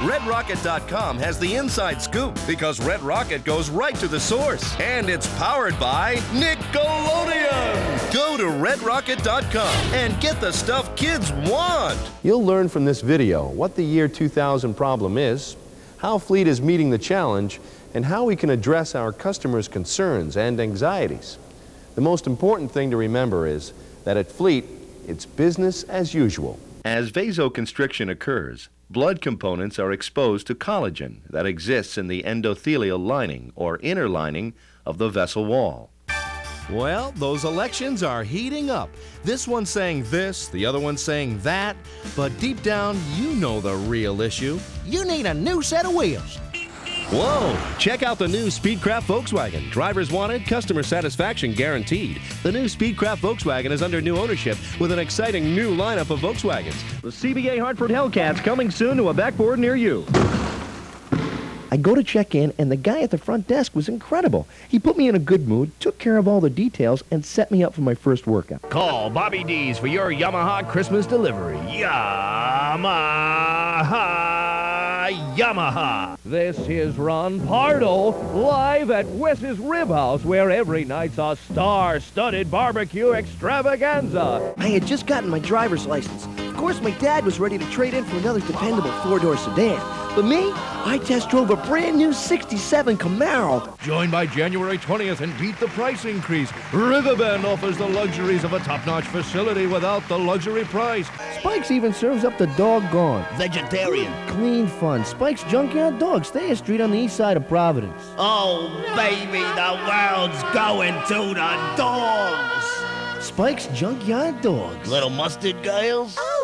RedRocket.com has the inside scoop because Red Rocket goes right to the source. And it's powered by Nickelodeon. Go to RedRocket.com and get the stuff kids want. You'll learn from this video what the year 2000 problem is, how Fleet is meeting the challenge, and how we can address our customers' concerns and anxieties. The most important thing to remember is that at Fleet, it's business as usual. As vasoconstriction occurs, blood components are exposed to collagen that exists in the endothelial lining or inner lining of the vessel wall. Well, those elections are heating up. This one's saying this, the other one's saying that, but deep down, you know the real issue. You need a new set of wheels. Whoa! Check out the new Speedcraft Volkswagen. Drivers wanted, customer satisfaction guaranteed. The new Speedcraft Volkswagen is under new ownership with an exciting new lineup of Volkswagens. The CBA Hartford Hellcats coming soon to a backboard near you. I go to check in, and the guy at the front desk was incredible. He put me in a good mood, took care of all the details, and set me up for my first workout. Call Bobby D's for your Yamaha Christmas delivery. Yamaha. This is Ron Pardo, live at Wes's Rib House, where every night's a star-studded barbecue extravaganza. I had just gotten my driver's license. Of course, my dad was ready to trade in for another dependable four-door sedan. But me, I test drove a brand new 67 Camaro. Join by January 20th and beat the price increase. Riverbend offers the luxuries of a top-notch facility without the luxury price. Spike's even serves up the doggone vegetarian, clean fun. Spike's Junkyard Dogs, Thayer Street on the east side of Providence. Oh, baby, the world's going to the dogs. Spike's Junkyard Dogs. Little mustard girls?